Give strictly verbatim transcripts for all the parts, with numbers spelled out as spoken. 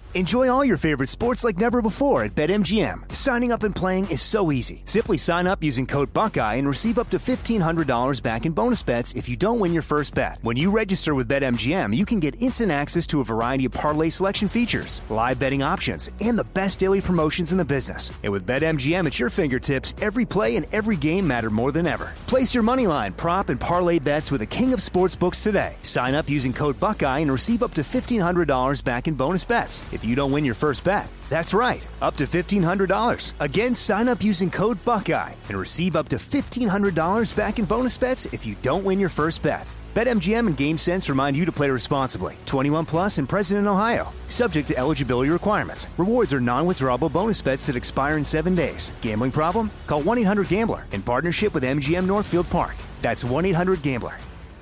Enjoy all your favorite sports like never before at BetMGM. Signing up and playing is so easy. Simply sign up using code Buckeye and receive up to fifteen hundred dollars back in bonus bets if you don't win your first bet. When you register with BetMGM, you can get instant access to a variety of parlay selection features, live betting options, and the best daily promotions in the business. And with BetMGM at your fingertips, every play and every game matter more than ever. Place your moneyline, prop, and parlay bets with the king of sportsbooks today. Sign up using code Buckeye and receive up to fifteen hundred dollars back in bonus bets if you don't win your first bet. That's right, up to fifteen hundred dollars. Again, sign up using code Buckeye and receive up to fifteen hundred dollars back in bonus bets if you don't win your first bet. BetMGM and GameSense remind you to play responsibly. twenty-one plus and present in Ohio. Subject to eligibility requirements. Rewards are non-withdrawable bonus bets that expire in seven days. Gambling problem? Call one eight hundred gambler in partnership with M G M Northfield Park. That's one eight hundred gambler.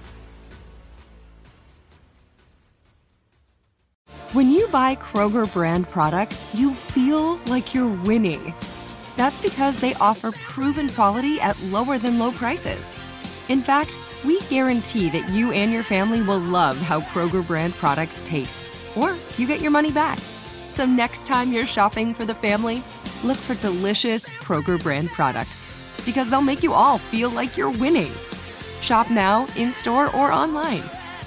When you buy Kroger brand products, you feel like you're winning. That's because they offer proven quality at lower than low prices. In fact, we guarantee that you and your family will love how Kroger brand products taste, or you get your money back. So next time you're shopping for the family, look for delicious Kroger brand products, because they'll make you all feel like you're winning. Shop now, in-store, or online.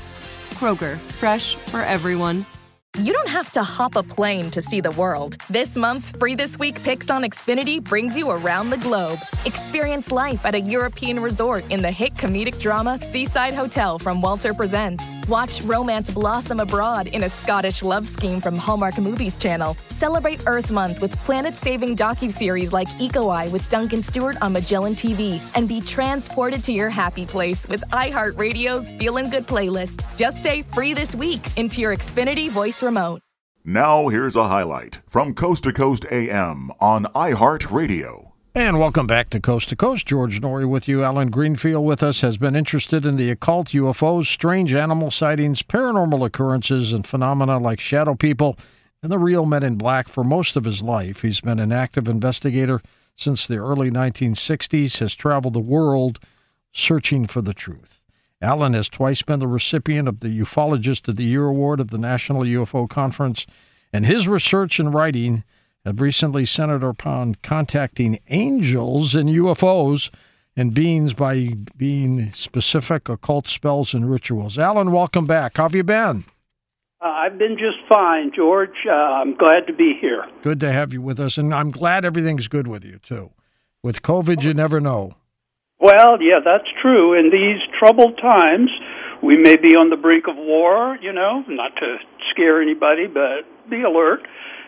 Kroger, fresh for everyone. You don't have to hop a plane to see the world. This month's Free This Week Picks on Xfinity brings you around the globe. Experience life at a European resort in the hit comedic drama Seaside Hotel from Walter Presents. Watch romance blossom abroad in a Scottish love scheme from Hallmark Movies Channel. Celebrate Earth Month with planet-saving docuseries like Eco Eye with Duncan Stewart on Magellan T V. And be transported to your happy place with iHeartRadio's Feelin' Good playlist. Just say Free This Week into your Xfinity voice remote. Now here's a highlight from Coast to Coast A M on iHeartRadio. And welcome back to Coast to Coast. George Norrie with you. Alan Greenfield with us has been interested in the occult, U F Os, strange animal sightings, paranormal occurrences, and phenomena like shadow people and the real Men in Black for most of his life. He's been an active investigator since the early nineteen sixties, has traveled the world searching for the truth. Alan has twice been the recipient of the Ufologist of the Year Award of the National U F O Conference, and his research and writing have recently centered upon contacting angels and U F Os and beings by being specific occult spells and rituals. Alan, welcome back. How have you been? Uh, I've been just fine, George. Uh, I'm glad to be here. Good to have you with us, and I'm glad everything's good with you, too. With COVID, you never know. Well, yeah, that's true. In these troubled times, we may be on the brink of war, you know, not to scare anybody, but be alert.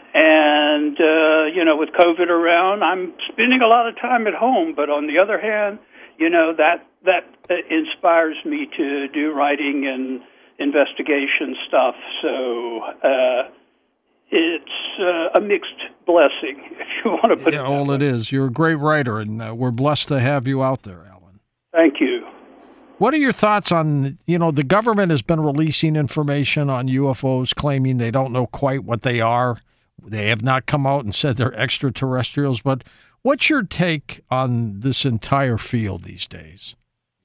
And, uh, you know, with COVID around, I'm spending a lot of time at home. But on the other hand, you know, that, that inspires me to do writing and investigation stuff. So uh, it's uh, a mixed blessing, if you want to put yeah, it that well, way. it is. You're a great writer, and uh, we're blessed to have you out there, Alan. Thank you. What are your thoughts on, you know, the government has been releasing information on U F Os, claiming they don't know quite what they are. They have not come out and said they're extraterrestrials, but what's your take on this entire field these days?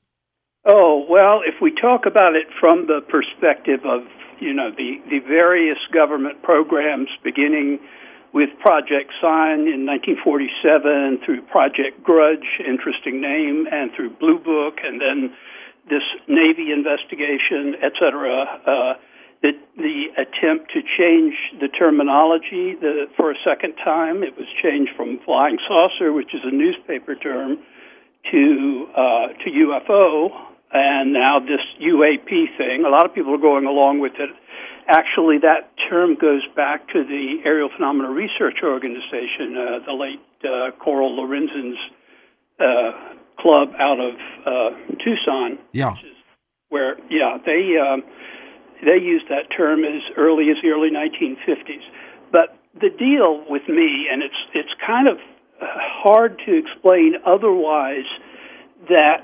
Oh, well, if we talk about it from the perspective of, you know, the, the various government programs beginning with Project Sign in nineteen forty-seven through Project Grudge, interesting name, and through Blue Book, and then this Navy investigation, et cetera, uh, the, the attempt to change the terminology the, for a second time. It was changed from flying saucer, which is a newspaper term, to uh, to U F O, and now this U A P thing. A lot of people are going along with it. Actually, that term goes back to the Aerial Phenomena Research Organization, uh, the late uh, Coral Lorenzen's uh, club out of uh, Tucson. Yeah. Which is where, yeah, they um, they used that term as early as the early nineteen fifties. But the deal with me, and it's it's kind of hard to explain otherwise, that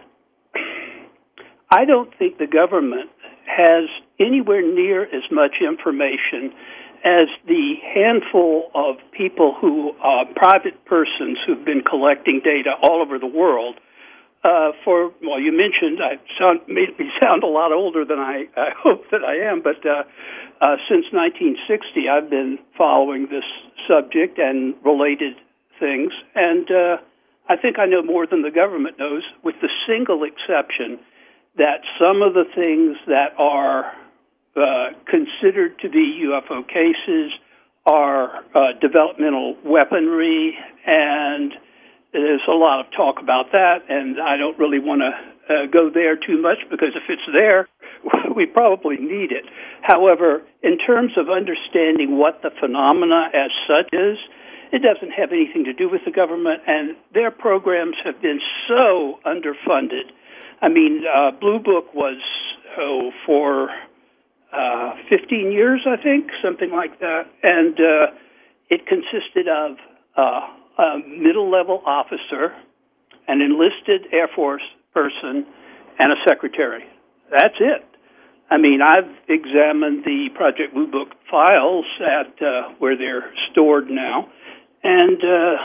I don't think the government has anywhere near as much information as the handful of people who, uh, private persons who've been collecting data all over the world, uh, for, well, you mentioned, I sound, made me sound a lot older than I, I hope that I am, but uh, uh, since nineteen sixty, I've been following this subject and related things, and uh, I think I know more than the government knows, with the single exception that some of the things that are uh, considered to be U F O cases are uh, developmental weaponry, and there's a lot of talk about that, and I don't really want to uh, go there too much, because if it's there, we probably need it. However, in terms of understanding what the phenomena as such is, it doesn't have anything to do with the government, and their programs have been so underfunded. I mean, uh, Blue Book was, oh, for uh, fifteen years, I think, something like that, and uh, it consisted of uh, a middle-level officer, an enlisted Air Force person, and a secretary. That's it. I mean, I've examined the Project Blue Book files at uh, where they're stored now, and uh,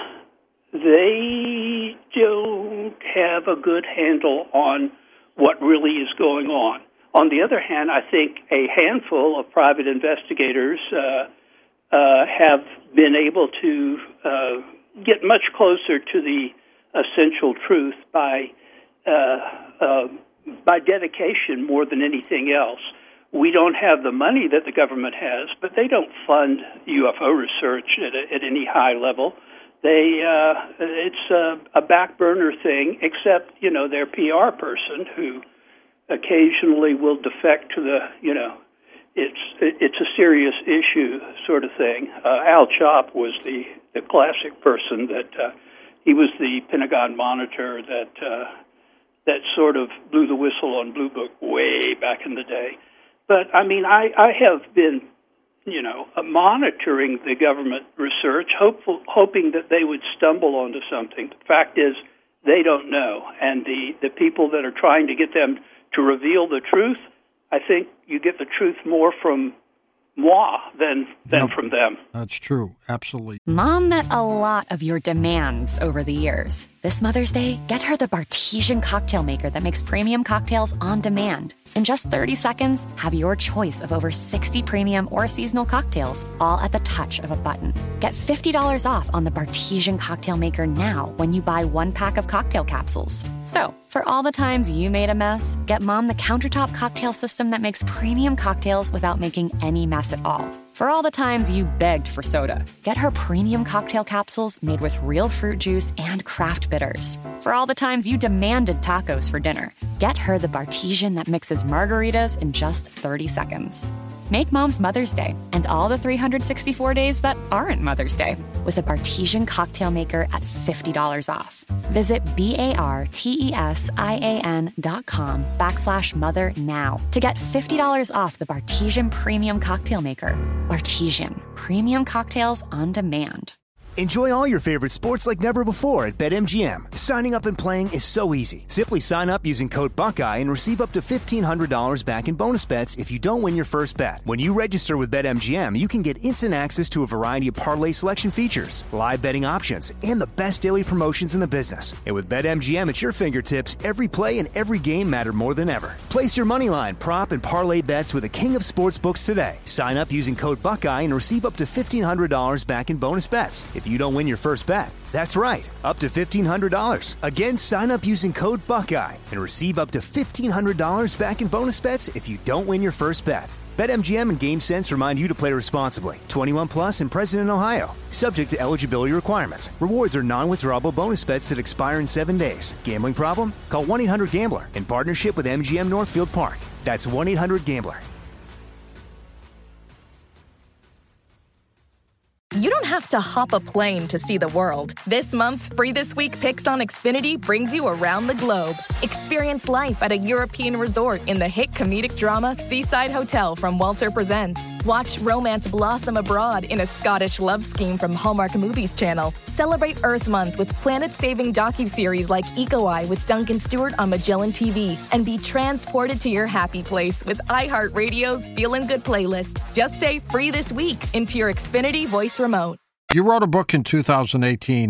they don't have a good handle on what really is going on. On the other hand, I think a handful of private investigators uh, uh, have been able to uh, get much closer to the essential truth by uh, uh, by dedication more than anything else. We don't have the money that the government has, but they don't fund U F O research at, a, at any high level. They uh, it's a, a back burner thing, except, you know, their P R person who occasionally will defect to the, you know, it's it's a serious issue sort of thing. Uh, Al Chop was the, the classic person that uh, he was the Pentagon monitor that uh, that sort of blew the whistle on Blue Book way back in the day. But I mean, I, I have been, you know, monitoring the government research, hopeful, hoping that they would stumble onto something. The fact is, they don't know, and the, the people that are trying to get them to reveal the truth, I think you get the truth more from moi than, than yep. from them. That's true. Absolutely. Mom met a lot of your demands over the years. This Mother's Day, get her the Bartesian cocktail maker that makes premium cocktails on demand. In just thirty seconds, have your choice of over sixty premium or seasonal cocktails, all at the touch of a button. Get fifty dollars off on the Bartesian cocktail maker now when you buy one pack of cocktail capsules. So, for all the times you made a mess, get Mom the countertop cocktail system that makes premium cocktails without making any mess at all. For all the times you begged for soda, get her premium cocktail capsules made with real fruit juice and craft bitters. For all the times you demanded tacos for dinner, get her the Bartesian that mixes margaritas in just thirty seconds. Make Mom's Mother's Day and all the three hundred sixty-four days that aren't Mother's Day with a Bartesian cocktail maker at fifty dollars off. Visit B-A-R-T-E-S-I-A-N dot com backslash mother now to get fifty dollars off the Bartesian Premium Cocktail Maker. Bartesian, premium cocktails on demand. Enjoy all your favorite sports like never before at BetMGM. Signing up and playing is so easy. Simply sign up using code Buckeye and receive up to fifteen hundred dollars back in bonus bets if you don't win your first bet. When you register with BetMGM, you can get instant access to a variety of parlay selection features, live betting options, and the best daily promotions in the business. And with BetMGM at your fingertips, every play and every game matter more than ever. Place your moneyline, prop, and parlay bets with the king of sportsbooks today. Sign up using code Buckeye and receive up to fifteen hundred dollars back in bonus bets if you don't win your first bet. That's right, up to fifteen hundred dollars. Again, sign up using code Buckeye and receive up to fifteen hundred dollars back in bonus bets if you don't win your first bet. BetMGM and GameSense remind you to play responsibly. twenty-one plus and present in Ohio. Subject to eligibility requirements. Rewards are non-withdrawable bonus bets that expire in seven days. Gambling problem? Call one eight hundred gambler in partnership with M G M Northfield Park. That's one eight hundred gambler. You don't have to hop a plane to see the world. This month's Free This Week Picks on Xfinity brings you around the globe. Experience life at a European resort in the hit comedic drama Seaside Hotel from Walter Presents. Watch romance blossom abroad in a Scottish love scheme from Hallmark Movies Channel. Celebrate Earth Month with planet-saving docuseries like Eco Eye with Duncan Stewart on Magellan T V. And be transported to your happy place with iHeartRadio's Feelin' Good playlist. Just say Free This Week into your Xfinity voice remote. You wrote a book in two thousand eighteen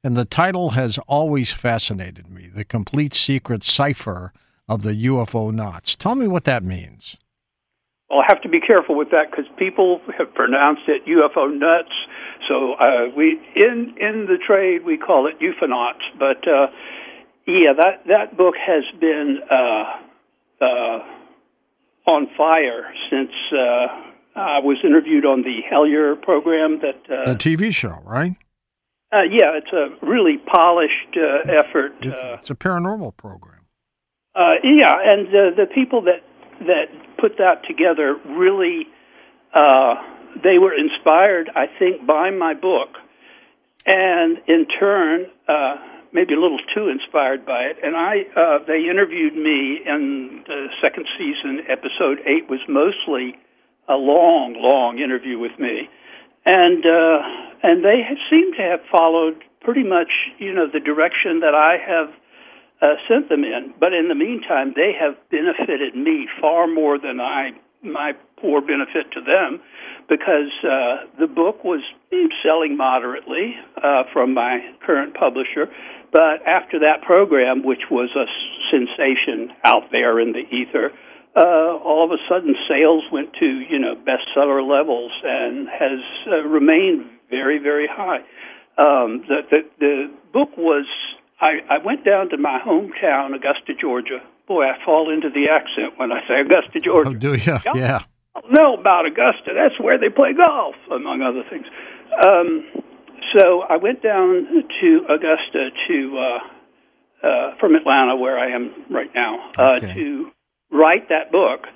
and the title has always fascinated me, The Complete Secret Cipher of the U F O Knots. Tell me what that means. Well, I have to be careful with that because people have pronounced it U F O nuts. So uh, we in in the trade we call it UFOnauts. But uh, yeah, that that book has been uh, uh, on fire since uh, I was interviewed on the Hellier program. That uh, the T V show, right? Uh, yeah, it's a really polished uh, effort. It's, uh, it's a paranormal program. Uh, yeah, and uh, the people that that put that together really, uh, they were inspired, I think, by my book, and in turn, uh, maybe a little too inspired by it. And I, uh, they interviewed me in the second season. Episode eight was mostly a long, long interview with me, and uh, and they have seemed to have followed pretty much, you know, the direction that I have Uh, sent them in, but in the meantime, they have benefited me far more than I my poor benefit to them, because uh, the book was selling moderately uh, from my current publisher. But after that program, which was a sensation out there in the ether, uh, all of a sudden sales went to you know bestseller levels and has uh, remained very, very high. Um, the, the the book was. I, I went down to my hometown, Augusta, Georgia. Boy, I fall into the accent when I say Augusta, Georgia. Oh, do you? Y'all Yeah. know about Augusta. That's where they play golf, among other things. Um, so I went down to Augusta to uh, uh, from Atlanta, where I am right now, uh, Okay. to write that book,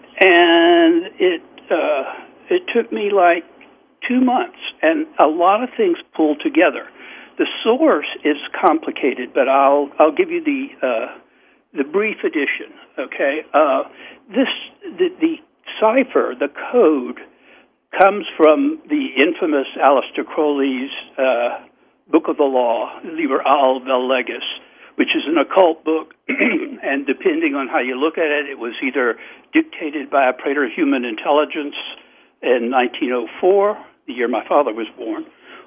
and it uh, it took me like two months, and a lot of things pulled together. The source is complicated, but I'll I'll give you the uh, the brief edition. Okay, uh, this the, the cipher, the code, comes from the infamous Aleister Crowley's uh, Book of the Law, Liber al vel Legis, which is an occult book, and depending on how you look at it, it was either dictated by a preter-human intelligence in nineteen oh four, the year my father was born,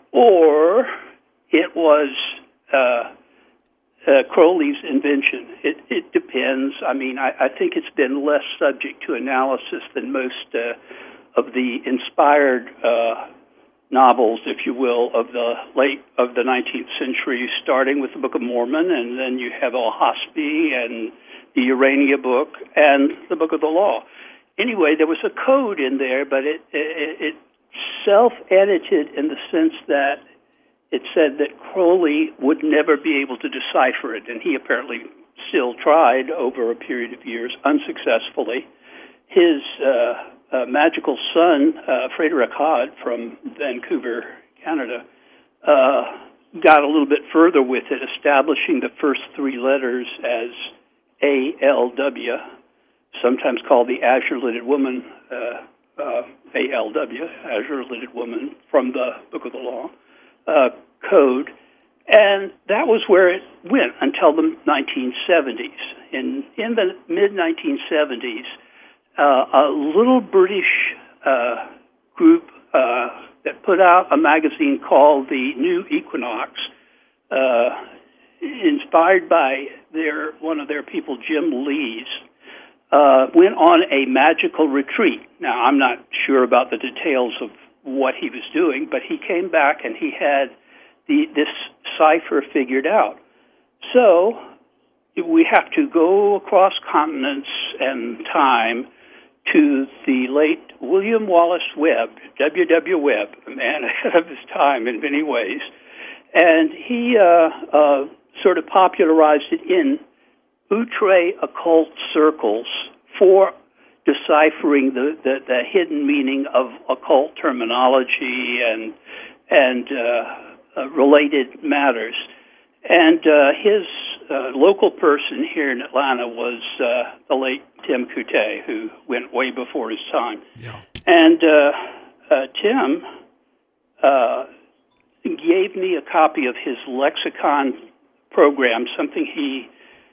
or it was uh, uh, Crowley's invention. It, it depends. I mean, I, I think it's been less subject to analysis than most uh, of the inspired uh, novels, if you will, of the late of the nineteenth century, starting with the Book of Mormon, and then you have Al-Hasbi and the Urania book and the Book of the Law. Anyway, there was a code in there, but it, it, it self-edited in the sense that it said that Crowley would never be able to decipher it, and he apparently still tried over a period of years, unsuccessfully. His uh, uh, magical son, uh, Frederick Hod from Vancouver, Canada, uh, got a little bit further with it, establishing the first three letters as A L W, sometimes called the Azure-Lidded Woman, uh, uh, A L W, Azure-Lidded Woman, from the Book of the Law. Uh, code, and that was where it went until the nineteen seventies. In in the mid nineteen seventies, uh, a little British uh, group uh, that put out a magazine called the New Equinox, uh, inspired by their one of their people, Jim Lees, uh, went on a magical retreat. Now, I'm not sure about the details of what he was doing, but he came back and he had the this cipher figured out. So we have to go across continents and time to the late William Wallace Webb, W W. Webb, a man ahead of his time in many ways. And he uh, uh, sort of popularized it in outre occult circles for deciphering the, the, the hidden meaning of occult terminology and and uh, uh, related matters. And uh, his uh, local person here in Atlanta was uh, the late Tim Couttet, who went way before his time. Yeah. And uh, uh, Tim uh, gave me a copy of his lexicon program, something he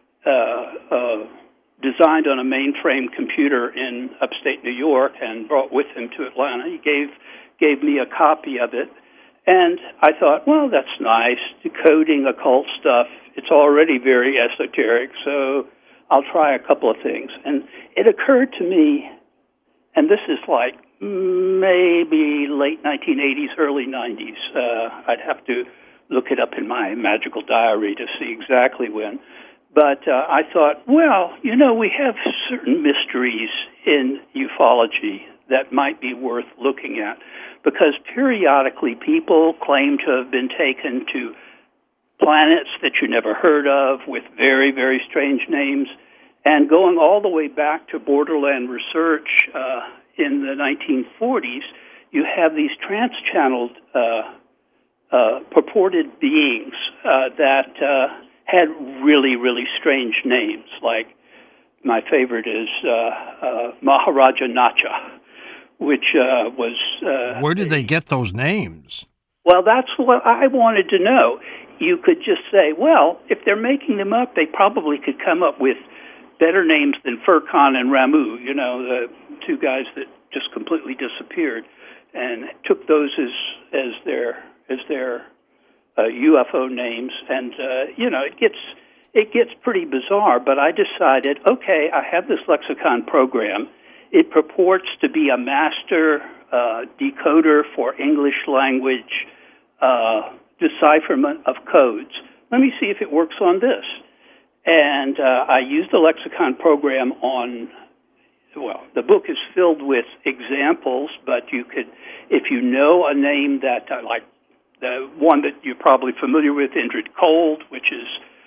uh, uh, designed on a mainframe computer in upstate New York and brought with him to Atlanta. He gave gave me a copy of it, And I thought, well, that's nice, decoding occult stuff. It's already very esoteric, so I'll try a couple of things. And it occurred to me, and this is like maybe late nineteen eighties, early nineties. Uh, I'd have to look it up in my magical diary to see exactly when. But uh, I thought, well, you know, we have certain mysteries in ufology that might be worth looking at, because periodically people claim to have been taken to planets that you never heard of with very, very strange names. And going all the way back to borderland research uh, in the nineteen forties, you have these trans-channeled uh, uh, purported beings uh, that uh, had really, really strange names. Like my favorite is uh, uh, Maharaja Nacha, which uh, was... Uh, Where did they get those names? Well, that's what I wanted to know. You could just say, well, if they're making them up, they probably could come up with better names than Furkan and Ramu, you know, the two guys that just completely disappeared, and took those as as their as their uh, U F O names. And uh, you know, it gets it gets pretty bizarre. But I decided, okay, I have this lexicon program. It purports to be a master uh, decoder for English language uh, decipherment of codes. Let me see if it works on this. And uh, I used the lexicon program on, well, the book is filled with examples, but you could, if you know a name that, uh, like the one that you're probably familiar with, Indrid Cold, which is,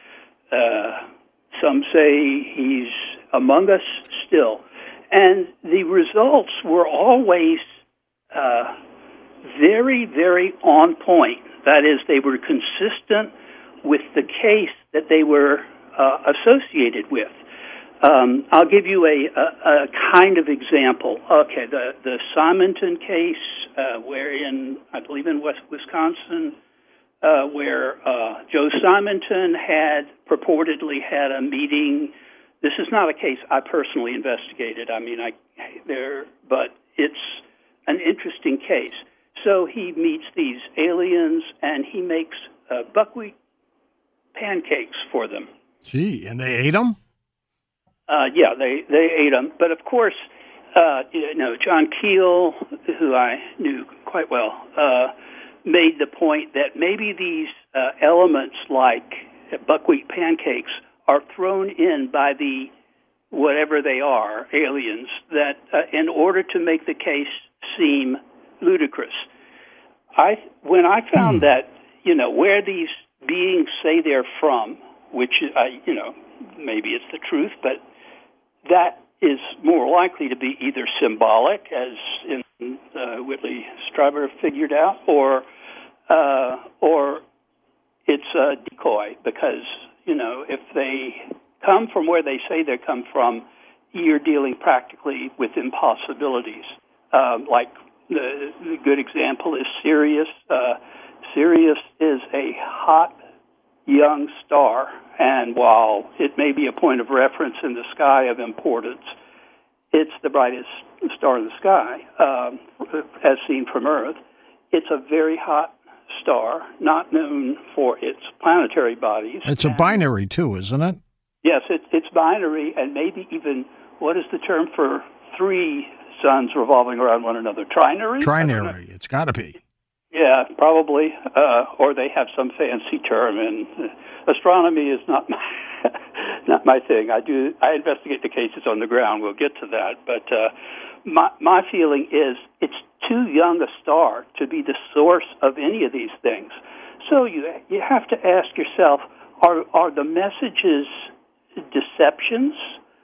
uh, some say he's among us still. And the results were always uh, very, very on point. That is, they were consistent with the case that they were uh, associated with. Um, I'll give you a, a, a kind of example. Okay, the, the Simonton case, uh, where in, I believe in West Wisconsin, uh, where uh, Joe Simonton had purportedly had a meeting. This is not a case I personally investigated. I mean, I there, but it's an interesting case. So he meets these aliens, and he makes uh, buckwheat pancakes for them. Gee, and they ate them? Uh, yeah, they, they ate them. But, of course, uh, you know, John Keel, who I knew quite well, uh, made the point that maybe these uh, elements like buckwheat pancakes are thrown in by the, whatever they are, aliens, that uh, in order to make the case seem ludicrous. I when I found hmm. that, you know, where these beings say they're from, which I, you know, maybe it's the truth, but that is more likely to be either symbolic, as in uh, Whitley Strieber figured out, or uh, or it's a decoy, because, you know, if they come from where they say they come from, you're dealing practically with impossibilities. Uh, like the, the good example is Sirius. Uh, Sirius is a hot young star, and while it may be a point of reference in the sky of importance, it's the brightest star in the sky, um, as seen from Earth. It's a very hot star, not known for its planetary bodies. It's a binary, too, isn't it? Yes, it, it's binary, and maybe even, what is the term for three suns revolving around one another? Trinary? Trinary, it's got to be. Yeah, probably, uh, or they have some fancy term, and uh, astronomy is not my, not my thing. I do I investigate the cases on the ground. We'll get to that, but uh, my my feeling is it's too young a star to be the source of any of these things. So you you have to ask yourself: Are are the messages deceptions,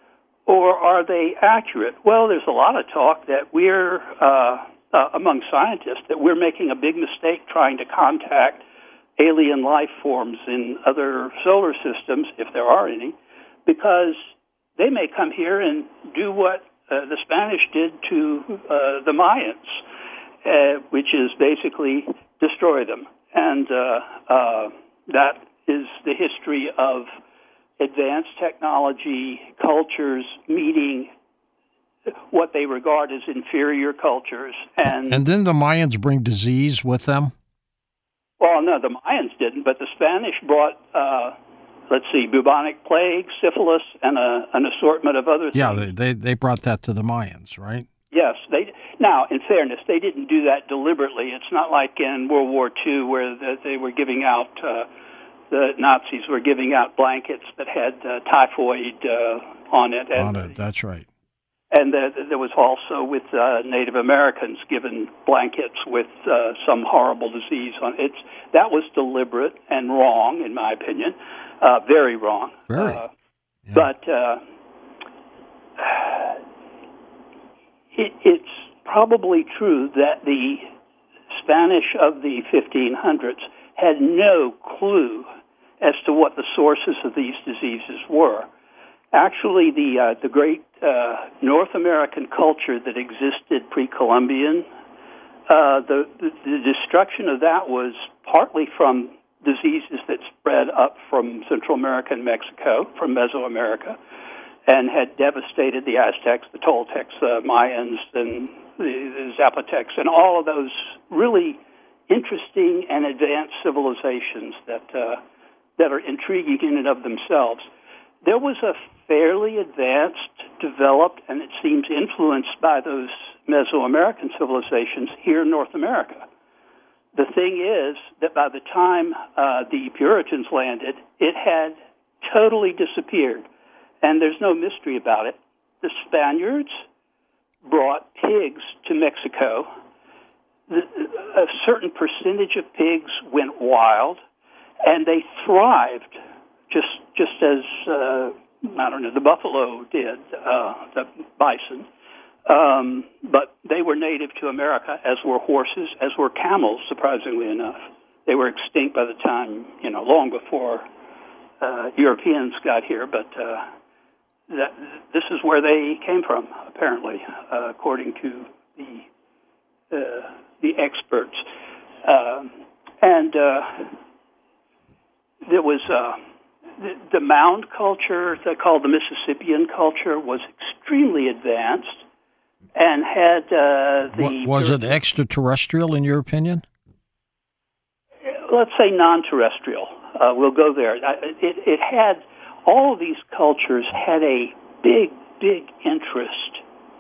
or are they accurate? Well, there's a lot of talk that we're uh, Uh, among scientists, that we're making a big mistake trying to contact alien life forms in other solar systems, if there are any, because they may come here and do what uh, the Spanish did to uh, the Mayans, uh, which is basically destroy them. And uh, uh, that is the history of advanced technology cultures meeting what they regard as inferior cultures. And and then the Mayans bring disease with them? Well, no, the Mayans didn't, but the Spanish brought, uh, let's see, bubonic plague, syphilis, and a, an assortment of other things. Yeah, they, they they brought that to the Mayans, right? Yes. They now, in fairness, they didn't do that deliberately. It's not like in World War Two where the, they were giving out, uh, the Nazis were giving out blankets that had uh, typhoid uh, on it. And, on it, that's right. And the, there was also with uh, Native Americans given blankets with uh, some horrible disease on it. It's, that was deliberate and wrong, in my opinion, uh, very wrong. Very. Uh, yeah. But uh, it, it's probably true that the Spanish of the fifteen hundreds had no clue as to what the sources of these diseases were. Actually, the uh, the great uh, North American culture that existed pre-Columbian, uh, the, the the destruction of that was partly from diseases that spread up from Central America and Mexico, from Mesoamerica, and had devastated the Aztecs, the Toltecs, the Mayans, and the, the Zapotecs, and all of those really interesting and advanced civilizations that uh, that are intriguing in and of themselves. There was a fairly advanced, developed, and it seems influenced by those Mesoamerican civilizations here in North America. The thing is that by the time uh, the Puritans landed, it had totally disappeared, and there's no mystery about it. The Spaniards brought pigs to Mexico. The, a certain percentage of pigs went wild, and they thrived just just as, uh, I don't know, the buffalo did, uh, the bison. Um, but they were native to America, as were horses, as were camels, surprisingly enough. They were extinct by the time, you know, long before uh, Europeans got here, but uh, that, this is where they came from, apparently, uh, according to the uh, the experts. Uh, and uh, there was... Uh, The, the mound culture, they called the Mississippian culture, was extremely advanced and had uh, the... Was it extraterrestrial, in your opinion? Let's say non-terrestrial. Uh, we'll go there. It, it had, all of these cultures had a big, big interest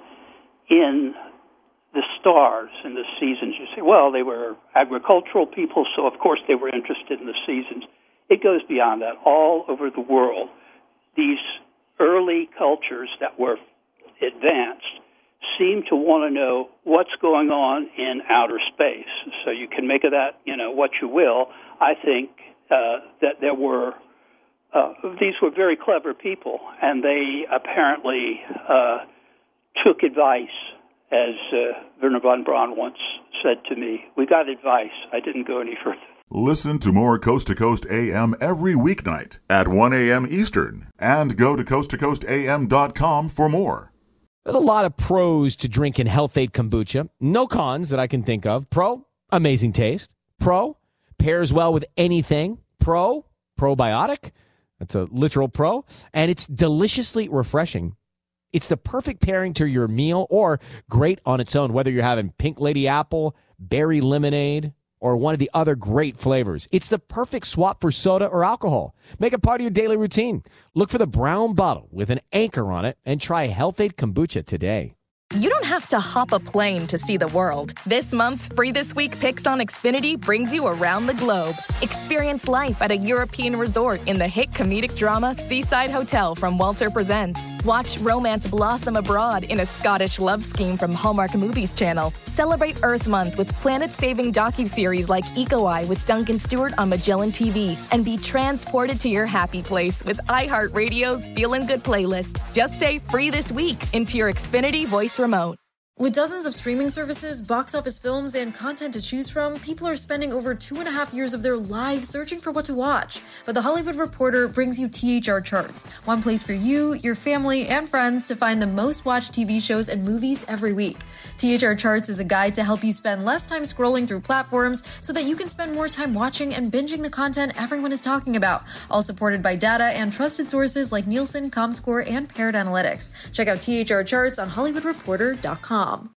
in the stars and the seasons. You say, well, they were agricultural people, so of course they were interested in the seasons. It goes beyond that. All over the world, these early cultures that were advanced seem to want to know what's going on in outer space. So you can make of that, you know, what you will. I think uh, that there were, uh, these were very clever people, and they apparently uh, took advice, as uh, Wernher von Braun once said to me. We got advice. I didn't go any further. Listen to more Coast to Coast A M every weeknight at one a.m. Eastern, and go to coast to coast a m dot com for more. There's a lot of pros to drinking Health-Ade Kombucha. No cons that I can think of. Pro, amazing taste. Pro, pairs well with anything. Pro, probiotic. That's a literal pro. And it's deliciously refreshing. It's the perfect pairing to your meal, or great on its own, whether you're having Pink Lady Apple, berry lemonade, or one of the other great flavors. It's the perfect swap for soda or alcohol. Make it part of your daily routine. Look for the brown bottle with an anchor on it and try Health-Ade Kombucha today. You don't have to hop a plane to see the world. This month's Free This Week Picks on Xfinity brings you around the globe. Experience life at a European resort in the hit comedic drama Seaside Hotel from Walter Presents. Watch romance blossom abroad in a Scottish love scheme from Hallmark Movies Channel. Celebrate Earth Month with planet-saving docuseries like Eco Eye with Duncan Stewart on Magellan T V. And be transported to your happy place with iHeartRadio's Feelin' Good playlist. Just say Free This Week into your Xfinity voice remote. With dozens of streaming services, box office films, and content to choose from, people are spending over two and a half years of their lives searching for what to watch. But The Hollywood Reporter brings you T H R Charts, one place for you, your family, and friends to find the most watched T V shows and movies every week. T H R Charts is a guide to help you spend less time scrolling through platforms so that you can spend more time watching and binging the content everyone is talking about, all supported by data and trusted sources like Nielsen, Comscore, and Paired Analytics. Check out T H R Charts on Hollywood Reporter dot com.